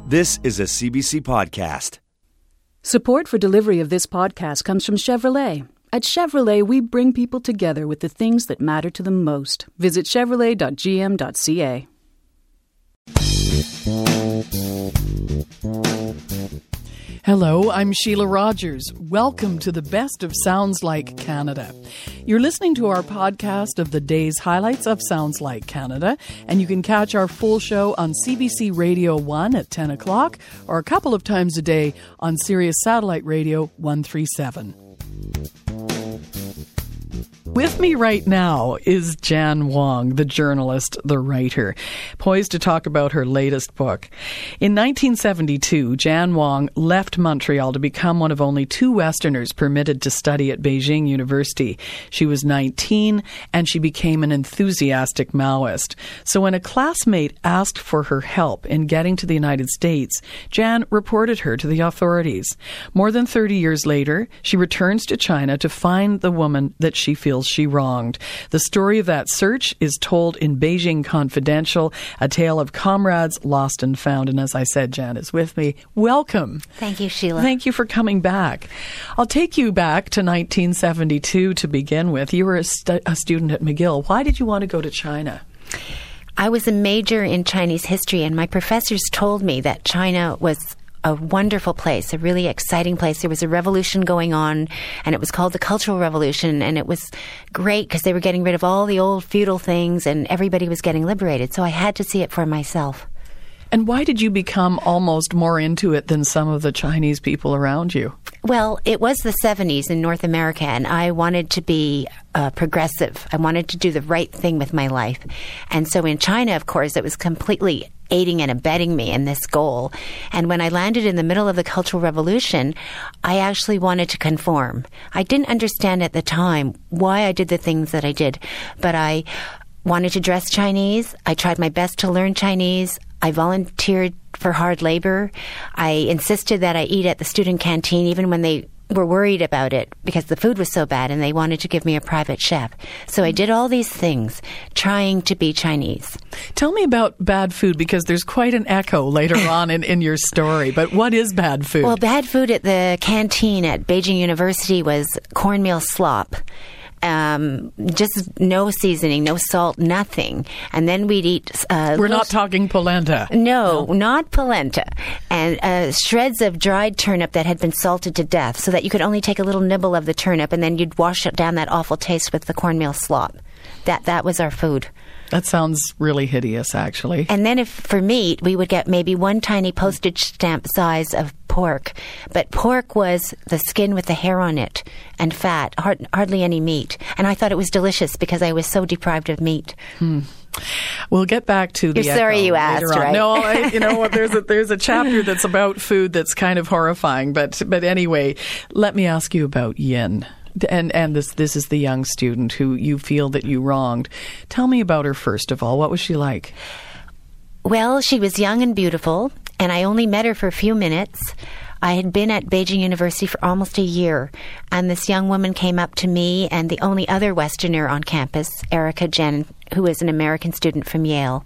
This is a CBC podcast. Support for delivery of this podcast comes from Chevrolet. At Chevrolet, we bring people together with the things that matter to them most. Visit chevrolet.gm.ca. Hello, I'm Sheila Rogers. Welcome to the best of Sounds Like Canada. You're listening to our podcast of the day's highlights of Sounds Like Canada, and you can catch our full show on CBC Radio 1 at 10 o'clock or a couple of times a day on Sirius Satellite Radio 137. With me right now is Jan Wong, the journalist, the writer, poised to talk about her latest book. In 1972, Jan Wong left Montreal to become one of only two Westerners permitted to study at Beijing University. She was 19 and she became an enthusiastic Maoist. So when a classmate asked for her help in getting to the United States, Jan reported her to the authorities. More than 30 years later, she returns to China to find the woman that she feels she wronged. The story of that search is told in Beijing Confidential, a tale of comrades lost and found. And as I said, Jan is with me. Welcome. Thank you, Sheila. Thank you for coming back. I'll take you back to 1972 to begin with. You were a student at McGill. Why did you want to go to China? I was a major in Chinese history, and my professors told me that China was a wonderful place, a really exciting place. There was a revolution going on, and it was called the Cultural Revolution, and it was great because they were getting rid of all the old feudal things, and everybody was getting liberated. So I had to see it for myself. And why did you become almost more into it than some of the Chinese people around you? Well, it was the 70s in North America, and I wanted to be progressive. I wanted to do the right thing with my life. And so in China, of course, it was completely aiding and abetting me in this goal. And when I landed in the middle of the Cultural Revolution, I actually wanted to conform. I didn't understand at the time why I did the things that I did, but I wanted to dress Chinese. I tried my best to learn Chinese. I volunteered for hard labor. I insisted that I eat at the student canteen even when they were worried about it because the food was so bad and they wanted to give me a private chef. So I did all these things trying to be Chinese. Tell me about bad food, because there's quite an echo later on in your story. But what is bad food? Well, bad food at the canteen at Beijing University was cornmeal slop. Just no seasoning, no salt, nothing. And then we'd eat... We're not talking polenta. No, not polenta. And shreds of dried turnip that had been salted to death so that you could only take a little nibble of the turnip and then you'd wash down that awful taste with the cornmeal slop. That was our food. That sounds really hideous, actually. And then for meat, we would get maybe one tiny postage stamp size of pork. But pork was the skin with the hair on it and fat, hardly any meat. And I thought it was delicious because I was so deprived of meat. We'll get back to the You're sorry you asked, right? No, you know what? There's a chapter that's about food that's kind of horrifying. But anyway, let me ask you about Yin. And this is the young student who you feel that you wronged. Tell me about her, first of all. What was she like? Well, she was young and beautiful, and I only met her for a few minutes. I had been at Beijing University for almost a year, and this young woman came up to me and the only other Westerner on campus, Erica Jen, who is an American student from Yale.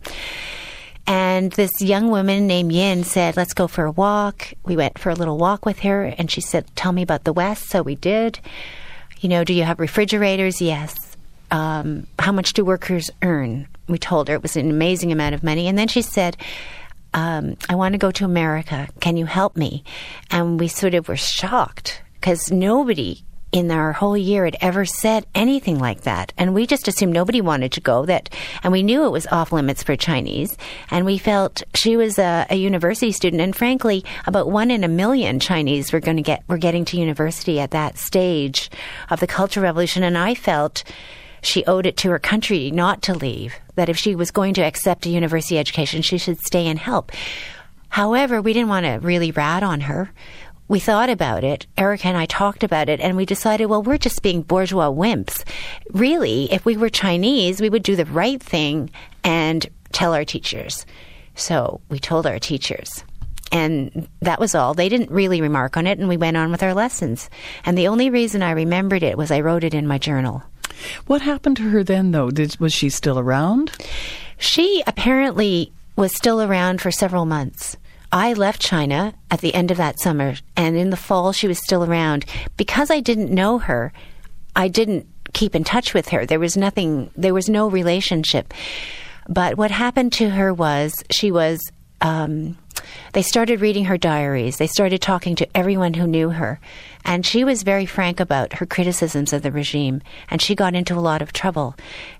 And this young woman named Yin said, let's go for a walk. We went for a little walk with her, and she said, tell me about the West. So we did. Do you have refrigerators? Yes. How much do workers earn? We told her it was an amazing amount of money. And then she said, I want to go to America. Can you help me? And we sort of were shocked because nobody in our whole year had ever said anything like that. And we just assumed nobody wanted to go. And we knew it was off limits for Chinese. And we felt she was a university student. And frankly, about 1 in a million Chinese were getting to university at that stage of the Cultural Revolution. And I felt she owed it to her country not to leave, that if she was going to accept a university education, she should stay and help. However, we didn't want to really rat on her. We thought about it, Erica and I talked about it, and we decided, well, we're just being bourgeois wimps. Really, if we were Chinese, we would do the right thing and tell our teachers. So we told our teachers. And that was all. They didn't really remark on it, and we went on with our lessons. And the only reason I remembered it was I wrote it in my journal. What happened to her then, though? Was she still around? She apparently was still around for several months. I left China at the end of that summer, and in the fall she was still around. Because I didn't know her, I didn't keep in touch with her. There was no relationship. But what happened to her was they started reading her diaries. They started talking to everyone who knew her. And she was very frank about her criticisms of the regime, and she got into a lot of trouble.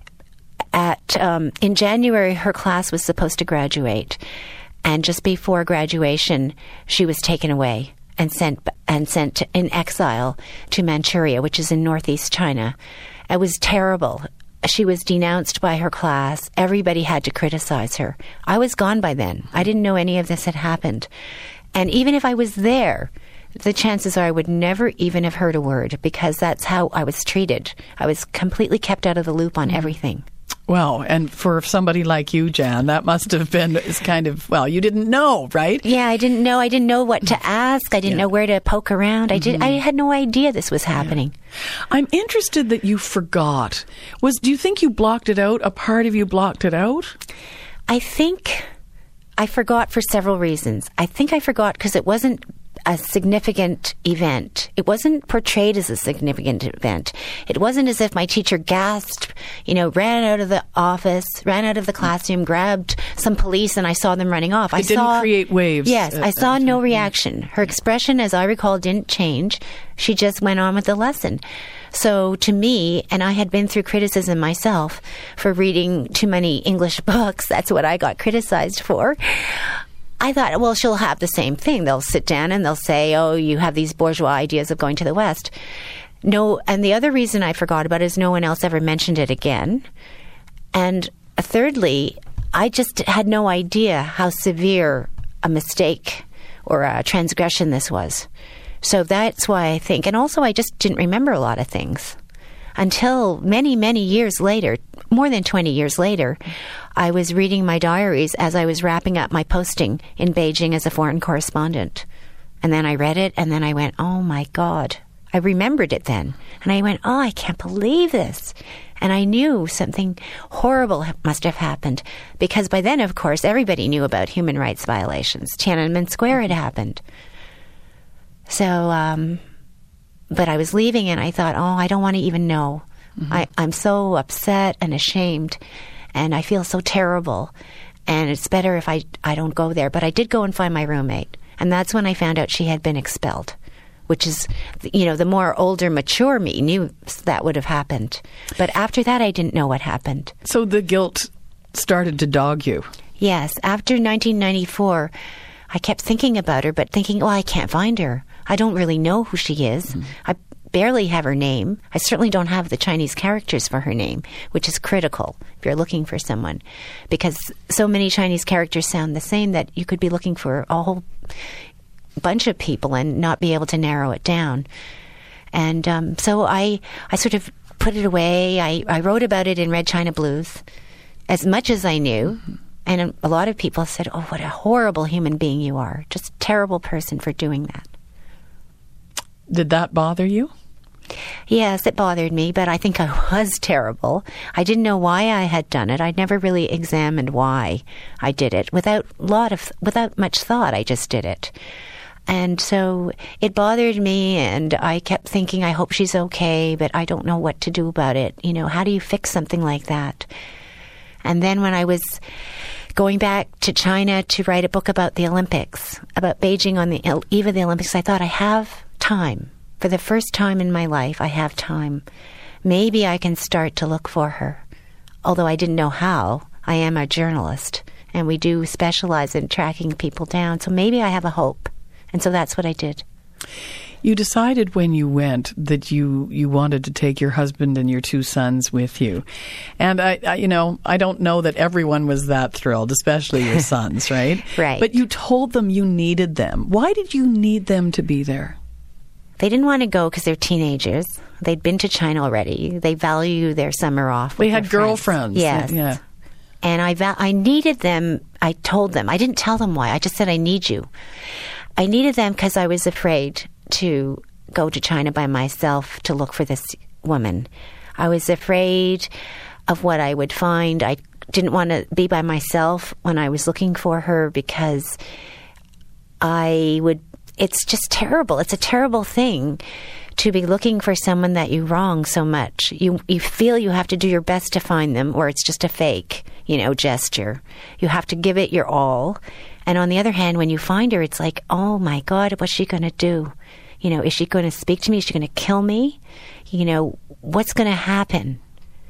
In January, her class was supposed to graduate, and just before graduation, she was taken away and sent in exile to Manchuria, which is in northeast China. It was terrible. She was denounced by her class. Everybody had to criticize her. I was gone by then. I didn't know any of this had happened. And even if I was there, the chances are I would never even have heard a word, because that's how I was treated. I was completely kept out of the loop on everything. Well, and for somebody like you, Jan, that must have been you didn't know, right? Yeah, I didn't know. I didn't know what to ask. I didn't know where to poke around. I had no idea this was happening. Yeah. I'm interested that you forgot. Do you think you blocked it out? A part of you blocked it out? I think I forgot for several reasons. I think I forgot because it wasn't a significant event. It wasn't portrayed as a significant event. It wasn't as if my teacher gasped, ran out of the office, ran out of the classroom, grabbed some police, and I saw them running off. It didn't create waves. Yes, I saw no reaction. Her expression, as I recall, didn't change. She just went on with the lesson. So to me, and I had been through criticism myself for reading too many English books, that's what I got criticized for. I thought, well, she'll have the same thing. They'll sit down and they'll say, oh, you have these bourgeois ideas of going to the West. No, and the other reason I forgot about it is no one else ever mentioned it again. And thirdly, I just had no idea how severe a mistake or a transgression this was. So that's why I think, and also I just didn't remember a lot of things. Until many, many years later, more than 20 years later, I was reading my diaries as I was wrapping up my posting in Beijing as a foreign correspondent. And then I read it, and then I went, oh my God. I remembered it then. And I went, oh, I can't believe this. And I knew something horrible must have happened. Because by then, of course, everybody knew about human rights violations. Tiananmen Square had happened. So, but I was leaving and I thought, oh, I don't want to even know. Mm-hmm. I'm so upset and ashamed, and I feel so terrible, and it's better if I don't go there. But I did go and find my roommate, and that's when I found out she had been expelled, which is, the more older, mature me knew that would have happened. But after that, I didn't know what happened. So the guilt started to dog you. Yes. After 1994, I kept thinking about her, but thinking, I can't find her. I don't really know who she is. Mm-hmm. I barely have her name. I certainly don't have the Chinese characters for her name, which is critical if you're looking for someone, because so many Chinese characters sound the same that you could be looking for a whole bunch of people and not be able to narrow it down. And so I sort of put it away. I wrote about it in Red China Blues as much as I knew. Mm-hmm. And a lot of people said, oh, what a horrible human being you are. Just a terrible person for doing that. Did that bother you? Yes, it bothered me, but I think I was terrible. I didn't know why I had done it. I'd never really examined why I did it. Without much thought, I just did it. And so it bothered me, and I kept thinking, I hope she's okay, but I don't know what to do about it. How do you fix something like that? And then when I was going back to China to write a book about the Olympics, about Beijing on the eve of the Olympics, I thought, I have time. For the first time in my life, I have time. Maybe I can start to look for her. Although I didn't know how. I am a journalist, and we do specialize in tracking people down. So maybe I have a hope. And so that's what I did. You decided when you went that you wanted to take your husband and your two sons with you. And I don't know that everyone was that thrilled, especially your sons, right? Right. But you told them you needed them. Why did you need them to be there? They didn't want to go because they're teenagers. They'd been to China already. They value their summer off. They had girlfriends. Yes. Yeah. And I needed them. I told them. I didn't tell them why. I just said, I need you. I needed them because I was afraid to go to China by myself to look for this woman. I was afraid of what I would find. I didn't want to be by myself when I was looking for her because it's just terrible. It's a terrible thing to be looking for someone that you wrong so much. You feel you have to do your best to find them, or it's just a fake, gesture. You have to give it your all. And on the other hand, when you find her, it's like, oh my God, what's she going to do? Is she going to speak to me? Is she going to kill me? What's going to happen?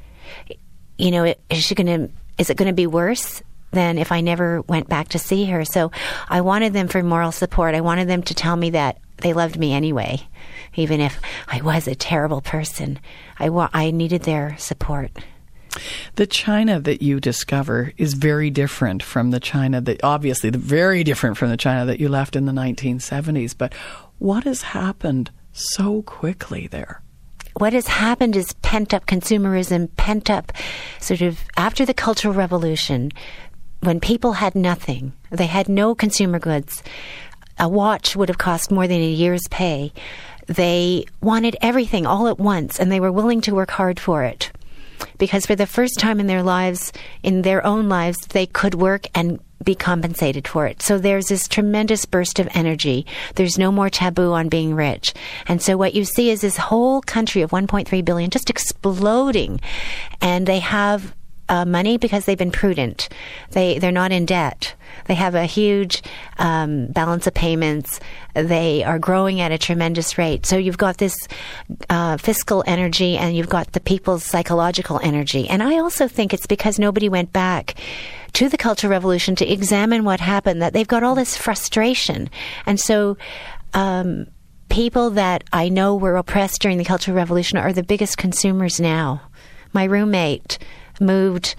Is it going to be worse than if I never went back to see her? So I wanted them for moral support. I wanted them to tell me that they loved me anyway, even if I was a terrible person. I needed their support. The China that you discover is very different from the China that, obviously, very different from the China that you left in the 1970s. But what has happened so quickly there? What has happened is pent-up consumerism, pent-up sort of after the Cultural Revolution, when people had nothing, they had no consumer goods. A watch would have cost more than a year's pay. They wanted everything all at once, and they were willing to work hard for it. Because for the first time in their lives, in their own lives, they could work and be compensated for it. So there's this tremendous burst of energy. There's no more taboo on being rich. And so what you see is this whole country of 1.3 billion just exploding. And they have money because they've been prudent. They're not in debt. They have a huge balance of payments. They are growing at a tremendous rate. So you've got this fiscal energy, and you've got the people's psychological energy. And I also think it's because nobody went back to the Cultural Revolution to examine what happened, that they've got all this frustration. And so people that I know were oppressed during the Cultural Revolution are the biggest consumers now. My roommate moved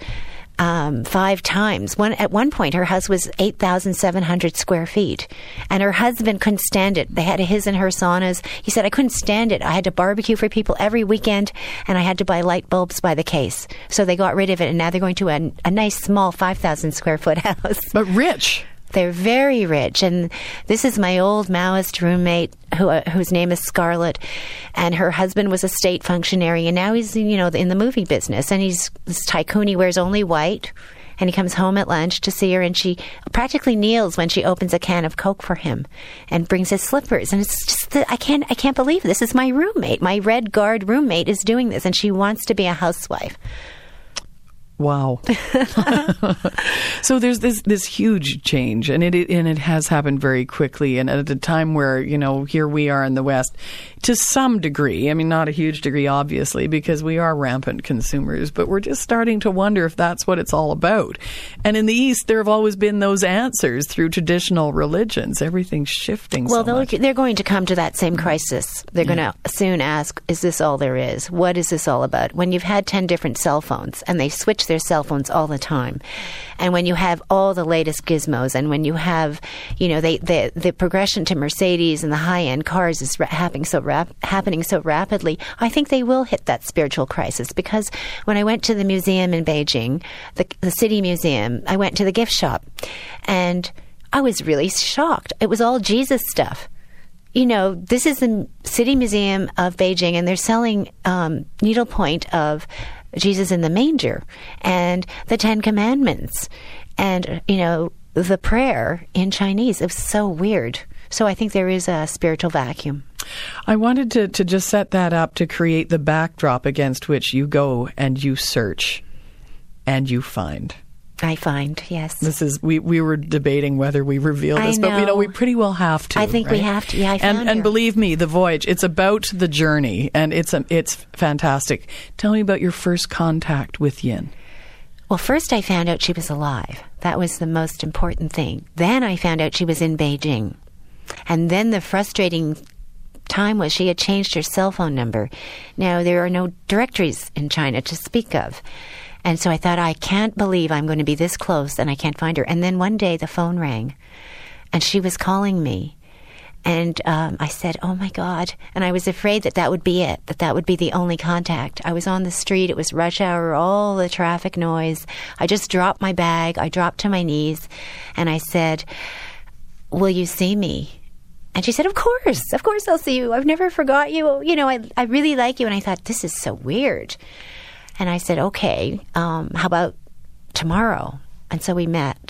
5 times. At one point, her house was 8,700 square feet, and her husband couldn't stand it. They had his and her saunas. He said, I couldn't stand it. I had to barbecue for people every weekend, and I had to buy light bulbs by the case. So they got rid of it, and now they're going to a nice, small 5,000 square foot house. But rich. They're very rich. And this is my old Maoist roommate whose name is Scarlett. And her husband was a state functionary. And now he's, in the movie business. And he's this tycoon. He wears only white. And he comes home at lunch to see her. And she practically kneels when she opens a can of Coke for him and brings his slippers. And it's just, I can't believe this is my roommate. My Red Guard roommate is doing this. And she wants to be a housewife. Wow. So there's this huge change, and it has happened very quickly, and at a time where, here we are in the West, to some degree, I mean, not a huge degree, obviously, because we are rampant consumers, but we're just starting to wonder if that's what it's all about. And in the East, there have always been those answers through traditional religions. Everything's shifting so much. They're going to come to that same crisis. They're going to soon ask, is this all there is? What is this all about? When you've had 10 different cell phones, and they switch their cell phones all the time, and when you have all the latest gizmos, and when you have, the progression to Mercedes and the high-end cars is happening so rapidly, I think they will hit that spiritual crisis. Because when I went to the museum in Beijing, the City Museum, I went to the gift shop, and I was really shocked. It was all Jesus stuff. This is the City Museum of Beijing, and they're selling needlepoint of Jesus in the manger and the 10 Commandments and, the prayer in Chinese. It was so weird. So I think there is a spiritual vacuum. I wanted to just set that up to create the backdrop against which you go and you search and you find. I find, yes. This is we were debating whether we reveal this, but we pretty well have to. I think we have to. Yeah, I found and believe me, the voyage, it's about the journey, and it's fantastic. Tell me about your first contact with Yin. Well, first I found out she was alive. That was the most important thing. Then I found out she was in Beijing. And then the frustrating time was she had changed her cell phone number. Now, there are no directories in China to speak of. And so I thought, I can't believe I'm going to be this close and I can't find her. And then one day the phone rang and she was calling me. And I said, oh my God. And I was afraid that would be it, that would be the only contact. I was on the street. It was rush hour, all the traffic noise. I just dropped my bag. I dropped to my knees and I said, will you see me? And she said, of course I'll see you. I've never forgot you. I really like you. And I thought, this is so weird. And I said, okay, how about tomorrow? And so we met.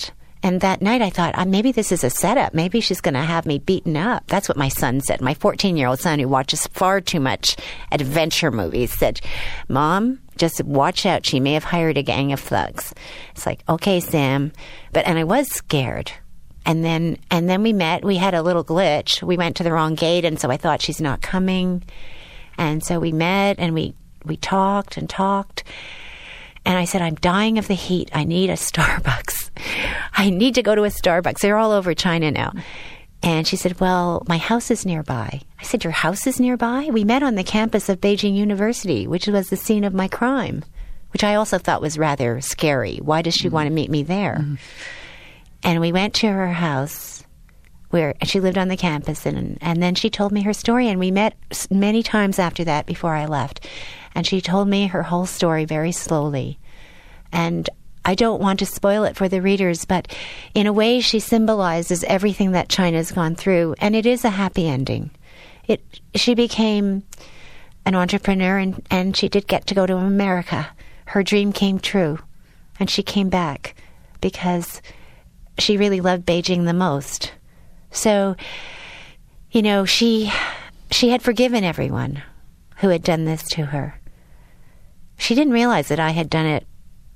And that night I thought, maybe this is a setup. Maybe she's going to have me beaten up. That's what my son said. My 14-year-old son, who watches far too much adventure movies, said, Mom, just watch out. She may have hired a gang of thugs. It's like, okay, Sam. And I was scared. And then we met. We had a little glitch. We went to the wrong gate, and so I thought she's not coming. And so we met, and we talked and talked. And I said, I'm dying of the heat. I need a Starbucks. I need to go to a Starbucks. They're all over China now. And she said, well, my house is nearby. I said, your house is nearby? We met on the campus of Beijing University, which was the scene of my crime, which I also thought was rather scary. Why does she want to meet me there? Mm-hmm. And we went to her house where she lived on the campus. And then she told me her story. And we met many times after that before I left. And she told me her whole story very slowly. And I don't want to spoil it for the readers, but in a way she symbolizes everything that China's gone through. And it is a happy ending. She became an entrepreneur, and she did get to go to America. Her dream came true. And she came back because she really loved Beijing the most. So, she had forgiven everyone who had done this to her. She didn't realize that I had done it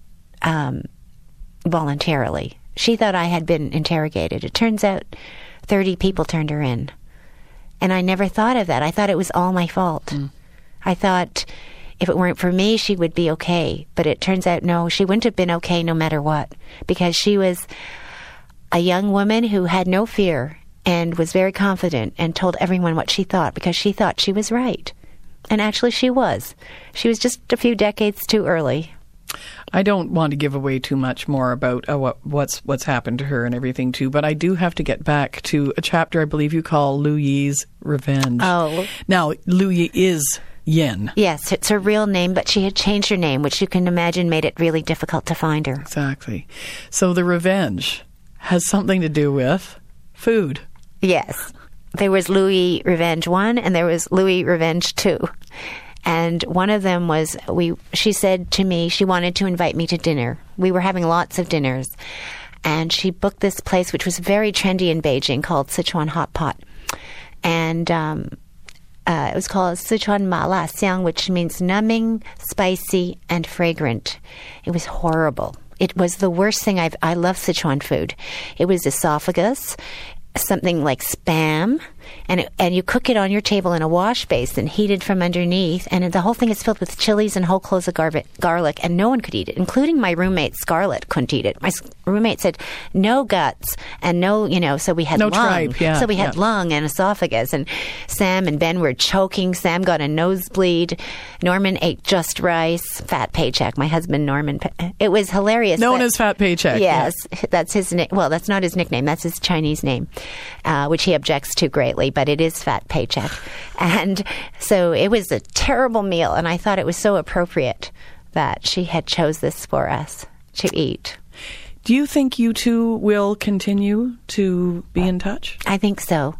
voluntarily. She thought I had been interrogated. It turns out 30 people turned her in. And I never thought of that. I thought it was all my fault. Mm. I thought if it weren't for me, she would be okay. But it turns out, no, she wouldn't have been okay no matter what. Because she was a young woman who had no fear and was very confident and told everyone what she thought because she thought she was right. And actually she was. She was just a few decades too early. I don't want to give away too much more about what's happened to her and everything too, but I do have to get back to a chapter I believe you call Liu Yi's Revenge. Oh. Now, Liu Yi is Yin. Yes, it's her real name, but she had changed her name, which you can imagine made it really difficult to find her. Exactly. So the revenge has something to do with food. Yes. There was Louis Revenge 1 and there was Louis Revenge 2. And one of them was, she said to me she wanted to invite me to dinner. We were having lots of dinners. And she booked this place, which was very trendy in Beijing, called Sichuan Hot Pot. And it was called Sichuan Ma La Xiang, which means numbing, spicy, and fragrant. It was horrible. It was the worst thing I love Sichuan food. It was esophagus, something like Spam, and you cook it on your table in a wash basin, heated from underneath, and the whole thing is filled with chilies and whole cloves of garlic, and no one could eat it, including my roommate Scarlett couldn't eat it. My roommate said no guts and no, so we had no lung. tripe, yeah, so we had lung and esophagus, and Sam and Ben were choking. Sam got a nosebleed. Norman ate just rice. Fat Paycheck, my husband Norman. It was hilarious. Known as Fat Paycheck. Yes, that's his name. Well, that's not his nickname. That's his Chinese name, which he objects to greatly, but it is Fat Paycheck. And so it was a terrible meal, and I thought it was so appropriate that she had chose this for us to eat. Do you think you two will continue to be in touch? I think so.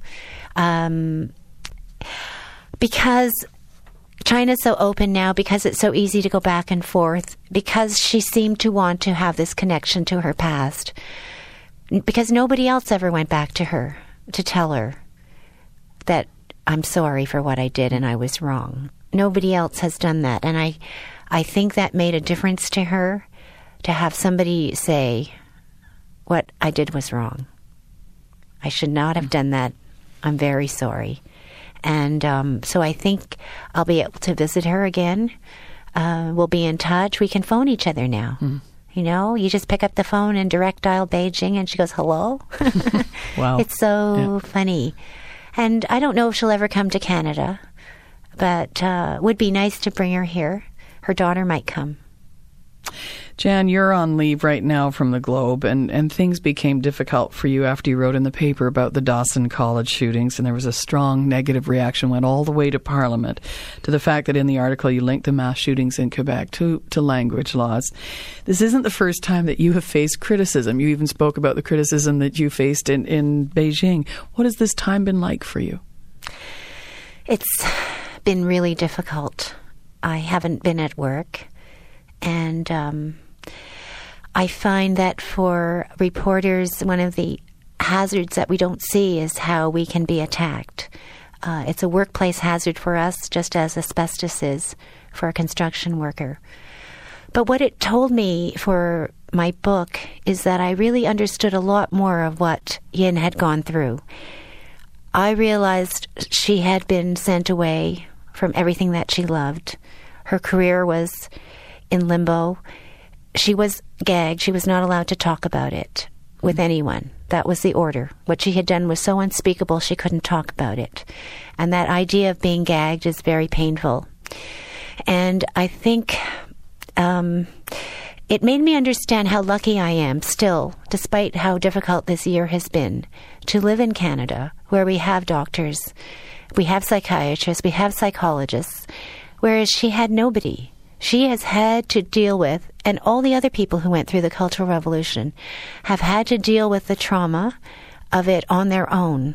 Because China's so open now, because it's so easy to go back and forth, because she seemed to want to have this connection to her past, because nobody else ever went back to her to tell her that I'm sorry for what I did and I was wrong. Nobody else has done that. And I think that made a difference to her, to have somebody say, what I did was wrong. I should not have done that. I'm very sorry. And so I think I'll be able to visit her again. We'll be in touch. We can phone each other now. Mm. You just pick up the phone and direct dial Beijing and she goes, hello? Wow. It's so funny. And I don't know if she'll ever come to Canada, but it would be nice to bring her here. Her daughter might come. Jan, you're on leave right now from the Globe, and things became difficult for you after you wrote in the paper about the Dawson College shootings, and there was a strong negative reaction, went all the way to Parliament, to the fact that in the article you linked the mass shootings in Quebec to language laws. This isn't the first time that you have faced criticism. You even spoke about the criticism that you faced in Beijing. What has this time been like for you? It's been really difficult. I haven't been at work. And I find that for reporters, one of the hazards that we don't see is how we can be attacked. It's a workplace hazard for us, just as asbestos is for a construction worker. But what it told me for my book is that I really understood a lot more of what Yin had gone through. I realized she had been sent away from everything that she loved. Her career was in limbo. She was gagged. She was not allowed to talk about it with anyone. That was the order. What she had done was so unspeakable she couldn't talk about it. And that idea of being gagged is very painful. And I think it made me understand how lucky I am still, despite how difficult this year has been, to live in Canada, where we have doctors, we have psychiatrists, we have psychologists, whereas she had nobody. She has had to deal with, and all the other people who went through the Cultural Revolution have had to deal with the trauma of it on their own.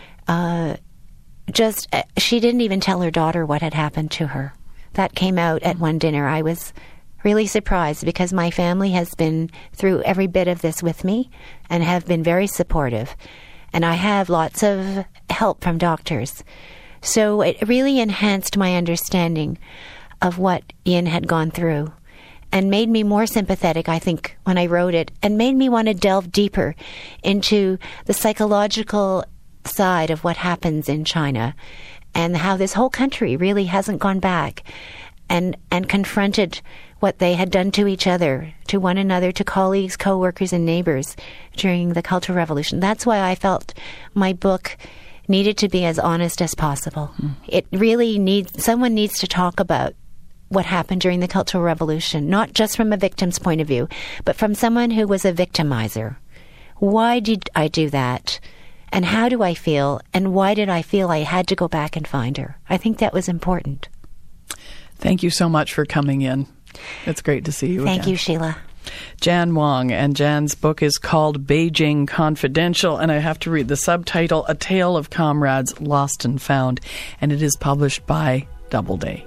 She didn't even tell her daughter what had happened to her. That came out at one dinner. I was really surprised because my family has been through every bit of this with me and have been very supportive. And I have lots of help from doctors. So it really enhanced my understanding of what Yin had gone through and made me more sympathetic, I think, when I wrote it, and made me want to delve deeper into the psychological side of what happens in China and how this whole country really hasn't gone back and confronted what they had done to each other, to one another, to colleagues, co-workers, and neighbors during the Cultural Revolution. That's why I felt my book needed to be as honest as possible. It really someone needs to talk about what happened during the Cultural Revolution, not just from a victim's point of view, but from someone who was a victimizer. Why did I do that? And how do I feel? And why did I feel I had to go back and find her? I think that was important. Thank you so much for coming in. It's great to see you again. Thank you, Sheila. Jan Wong, and Jan's book is called Beijing Confidential, and I have to read the subtitle, A Tale of Comrades Lost and Found, and it is published by Doubleday.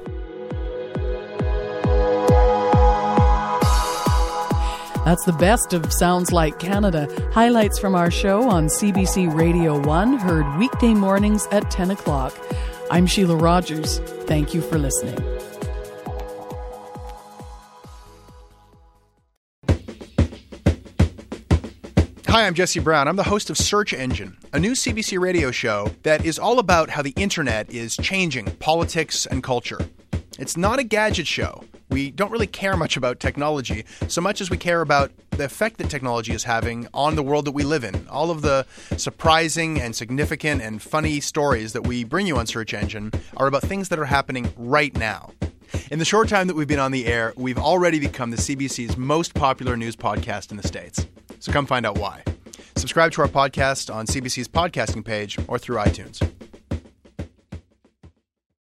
That's the best of Sounds Like Canada. Highlights from our show on CBC Radio 1, heard weekday mornings at 10 o'clock. I'm Sheila Rogers. Thank you for listening. Hi, I'm Jesse Brown. I'm the host of Search Engine, a new CBC radio show that is all about how the internet is changing politics and culture. It's not a gadget show. We don't really care much about technology so much as we care about the effect that technology is having on the world that we live in. All of the surprising and significant and funny stories that we bring you on Search Engine are about things that are happening right now. In the short time that we've been on the air, we've already become the CBC's most popular news podcast in the States. So come find out why. Subscribe to our podcast on CBC's podcasting page or through iTunes.